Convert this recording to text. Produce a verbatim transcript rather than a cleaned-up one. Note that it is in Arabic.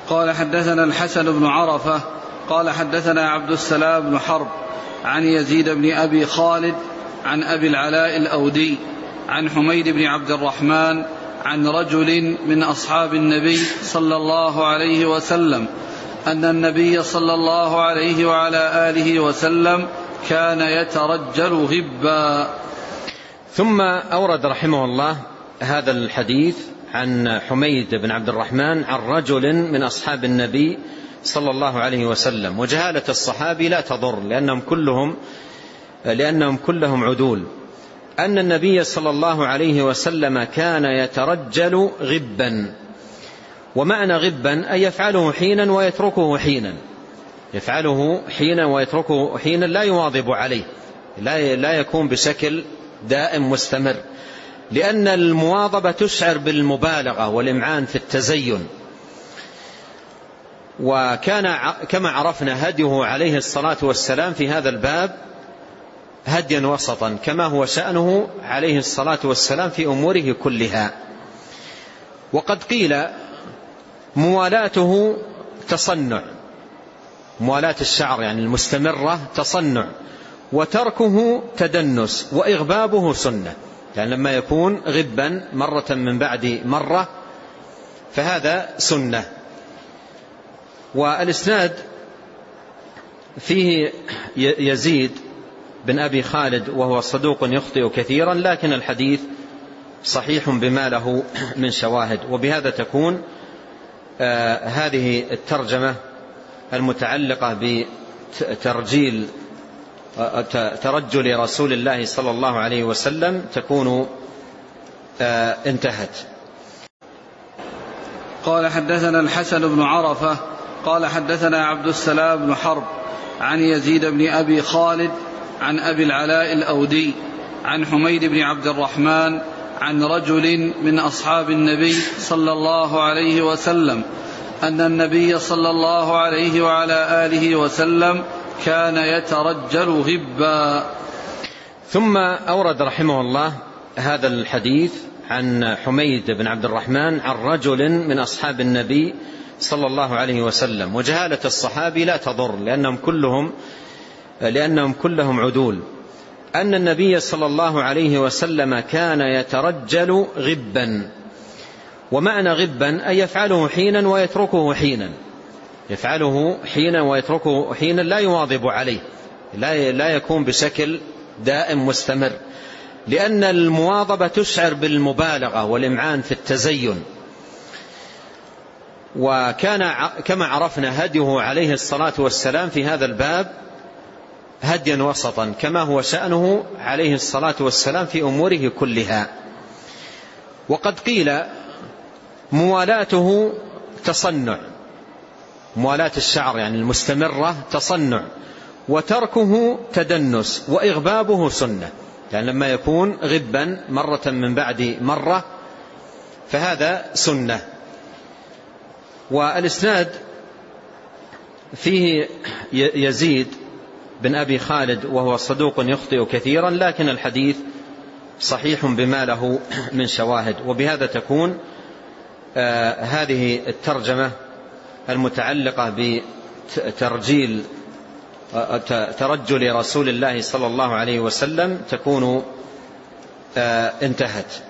قال حدثنا الحسن بن عرفة قال حدثنا عبد السلام بن حرب عن يزيد بن أبي خالد عن أبي العلاء الأودي عن حميد بن عبد الرحمن عن رجل من أصحاب النبي صلى الله عليه وسلم أن النبي صلى الله عليه وعلى آله وسلم كان يترجل غبا. ثم أورد رحمه الله هذا الحديث عن حميد بن عبد الرحمن عن رجل من أصحاب النبي صلى الله عليه وسلم. وجهالة الصحابي لا تضر لأنهم كلهم, لأنهم كلهم عدول. أن النبي صلى الله عليه وسلم كان يترجل غبا. ومعنى غبا أي يفعله حينا ويتركه حينا، يفعله حينا ويتركه حينا، لا يواظب عليه، لا يكون بشكل دائم مستمر، لأن المواظبة تشعر بالمبالغة والإمعان في التزين. وكان كما عرفنا هديه عليه الصلاة والسلام في هذا الباب هديا وسطا، كما هو شأنه عليه الصلاة والسلام في أموره كلها. وقد قيل موالاته تصنع، موالاة الشعر يعني المستمرة تصنع، وتركه تدنس، وإغبابه سنة، يعني لما يكون غبا مرة من بعد مرة فهذا سنة. والإسناد فيه يزيد بن أبي خالد وهو صدوق يخطئ كثيرا، لكن الحديث صحيح بما له من شواهد. وبهذا تكون آه هذه الترجمة المتعلقة بترجيل آه ترجل رسول الله صلى الله عليه وسلم تكون آه انتهت. قال حدثنا الحسن بن عرفة قال حدثنا عبد السلام بن حرب عن يزيد بن أبي خالد عن أبي العلاء الأودي عن حميد بن عبد الرحمن عن رجل من أصحاب النبي صلى الله عليه وسلم أن النبي صلى الله عليه وعلى آله وسلم كان يترجل غبا. ثم أورد رحمه الله هذا الحديث عن حميد بن عبد الرحمن عن رجل من أصحاب النبي صلى الله عليه وسلم. وجهالة الصحابي لا تضر لأنهم كلهم, لأنهم كلهم عدول. أن النبي صلى الله عليه وسلم كان يترجل غبا. ومعنى غبا أي يفعله حينا ويتركه حينا، يفعله حينا ويتركه حينا، لا يواظب عليه، لا يكون بشكل دائم مستمر، لأن المواظبة تشعر بالمبالغة والإمعان في التزين. وكان كما عرفنا هديه عليه الصلاة والسلام في هذا الباب هديا وسطا، كما هو شأنه عليه الصلاة والسلام في أموره كلها. وقد قيل موالاته تصنع، موالاة الشعر يعني المستمرة تصنع، وتركه تدنس، وإغبابه سنة، يعني لما يكون غبا مرة من بعد مرة فهذا سنة. والإسناد فيه يزيد بن أبي خالد وهو صدوق يخطئ كثيرا، لكن الحديث صحيح بما له من شواهد. وبهذا تكون آه هذه الترجمة المتعلقة بترجيل آه ترجل رسول الله صلى الله عليه وسلم تكون آه انتهت.